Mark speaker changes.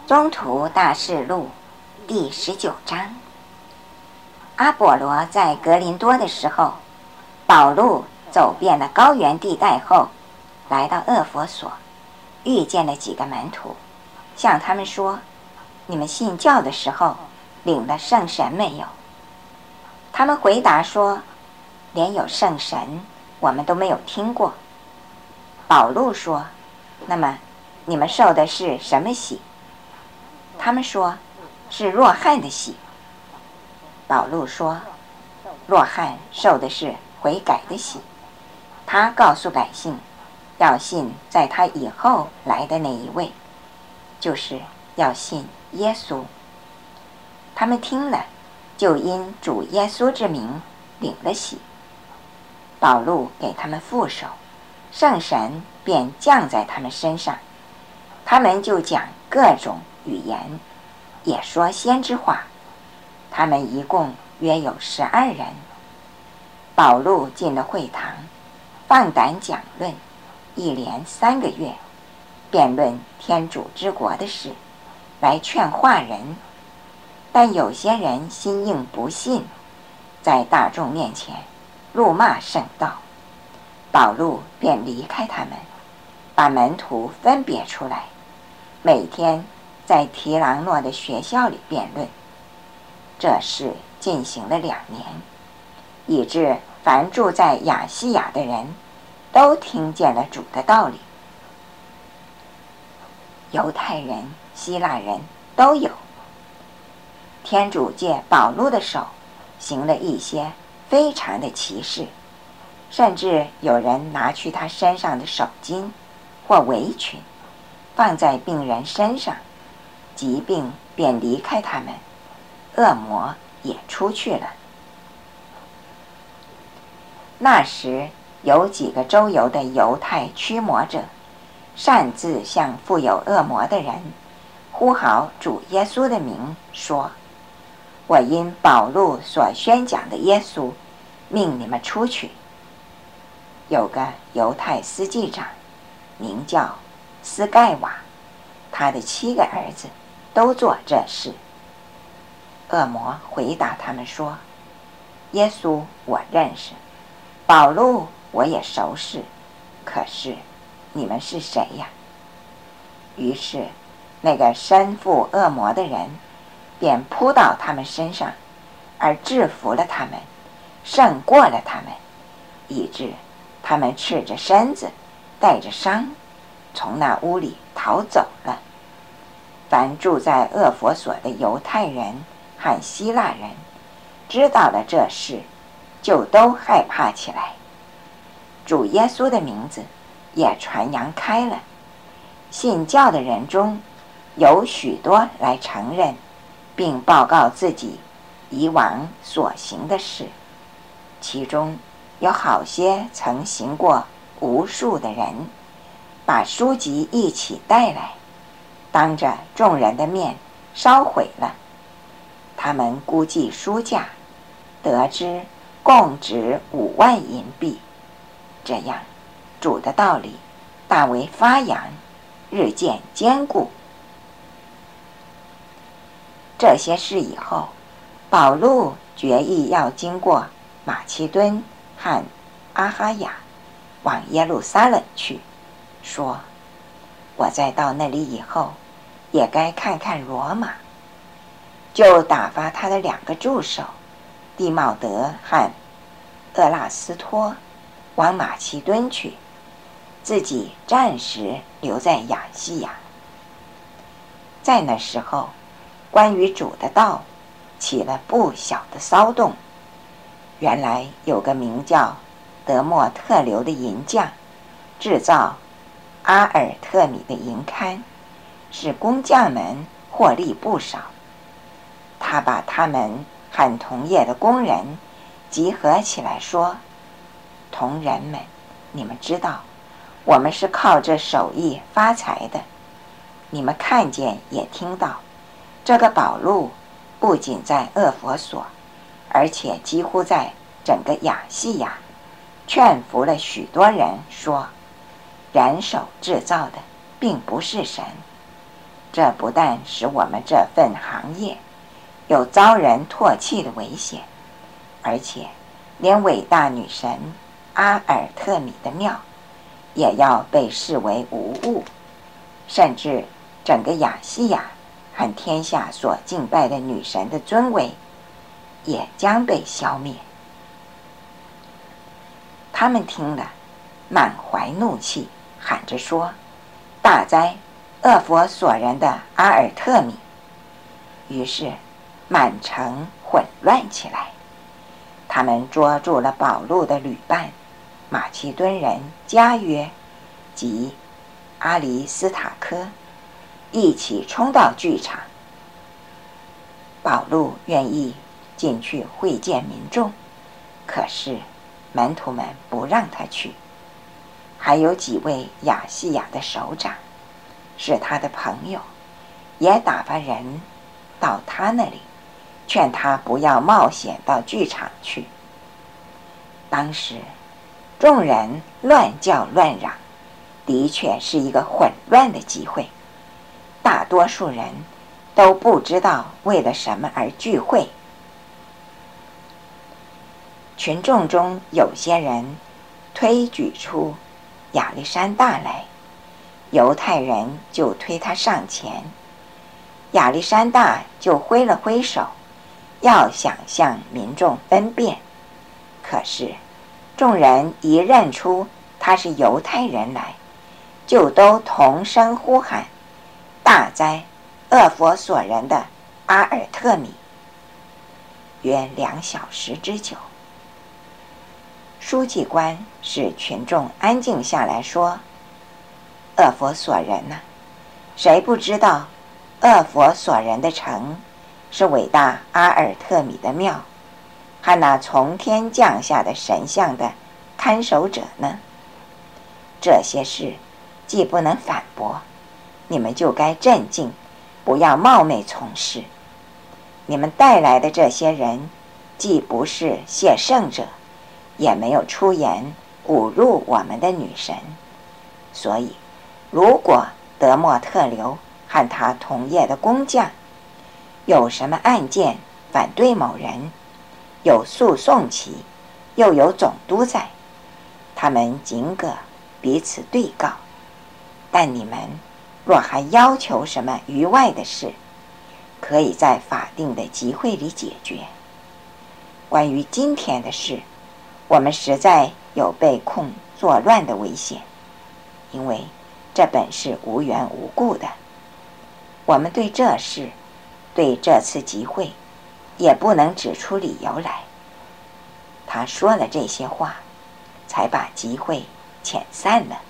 Speaker 1: 宗徒大事录第19章。阿波罗在格林多的时候，保禄走遍了高原地带后，来到厄弗所，遇见了几个门徒，向他们说：你们信教的时候领了圣神没有？他们回答说：连有圣神我们都没有听过。保禄说：那么你们受的是什么洗？他们说：是若翰的洗。保禄说：若翰受的是悔改的洗，他告诉百姓要信在他以后来的那一位，就是要信耶稣。他们听了，就因主耶稣之名领了洗。保禄给他们覆手，圣神便降在他们身上，他们就讲各种语言，也说先知话。他们一共约有12人。保禄进了会堂，放胆讲论，一连3个月，辩论天主之国的事，来劝化人。但有些人心硬不信，在大众面前辱骂圣道。保禄便离开他们，把门徒分别出来，每天在提朗诺的学校里辩论。这事进行了2年，以致凡住在亚细亚的人都听见了主的道理。犹太人、希腊人都有。天主借保禄的手行了一些非常的奇事，甚至有人拿去他身上的手巾或围裙，放在病人身上，疾病便离开他们，恶魔也出去了。那时有几个周游的犹太驱魔者，擅自向附有恶魔的人呼号主耶稣的名，说：我因保禄所宣讲的耶稣，命你们出去。有个犹太司祭长，名叫斯盖瓦，他的7个儿子都做这事。恶魔回答他们说：耶稣我认识，保禄我也熟识，可是你们是谁呀？于是那个身负恶魔的人便扑到他们身上，而制服了他们，胜过了他们，以致他们赤着身子，带着伤，从那屋里逃走了。凡住在厄弗所的犹太人和希腊人知道了这事，就都害怕起来。主耶稣的名字也传扬开了，信教的人中有许多来承认并报告自己以往所行的事，其中有好些曾行过无数的人，把书籍一起带来，当着众人的面烧毁了。他们估计书价，得知共值5万银币。这样主的道理大为发扬，日渐坚固。这些事以后，保禄决意要经过马其顿和阿哈亚，往耶路撒冷去，说：我再到那里以后，也该看看罗马。就打发他的2个助手蒂茂德和厄拉斯托往马其顿去，自己暂时留在亚细亚。在那时候，关于主的道起了不小的骚动。原来有个名叫德莫特留的银匠，制造阿尔特米的银龛，使工匠们获利不少。他把他们和同业的工人集合起来说：同仁们，你们知道我们是靠这手艺发财的。你们看见也听到，这个保禄不仅在厄弗所，而且几乎在整个亚细亚劝服了许多人，说人手制造的并不是神。 这不但使我们这份行业有遭人唾弃的危险，而且连伟大女神阿尔特米的庙也要被视为无物，甚至整个亚细亚和天下所敬拜的女神的尊威也将被消灭。他们听了，满怀怒气，喊着说：大哉，厄佛所人的阿尔特米！于是满城混乱起来。他们捉住了保禄的旅伴马其顿人加约及阿里斯塔科，一起冲到剧场。保禄愿意进去会见民众，可是门徒们不让他去。还有几位亚细亚的首长是他的朋友，也打发人到他那里，劝他不要冒险到剧场去。当时众人乱叫乱嚷，的确是一个混乱的集会，大多数人都不知道为了什么而聚会。群众中有些人推举出亚历山大来，犹太人就推他上前，亚历山大就挥了挥手，要想向民众分辨。可是众人一认出他是犹太人来，就都同声呼喊：大哉，厄佛所人的阿尔特米！约2小时之久。书记官使群众安静下来，说：厄佛所人呢？谁不知道厄佛所人的城是伟大阿尔特米的庙和那从天降下的神像的看守者呢？这些事既不能反驳，你们就该镇静，不要冒昧从事。你们带来的这些人既不是谢圣者，也没有出言侮辱我们的女神，所以如果德莫特留和他同业的工匠有什么案件反对某人，有诉讼期，又有总督在，他们尽可彼此对告。但你们若还要求什么余外的事，可以在法定的集会里解决。关于今天的事，我们实在有被控作乱的危险，因为这本是无缘无故的。我们对这事，对这次集会，也不能指出理由来。他说了这些话，才把集会遣散了。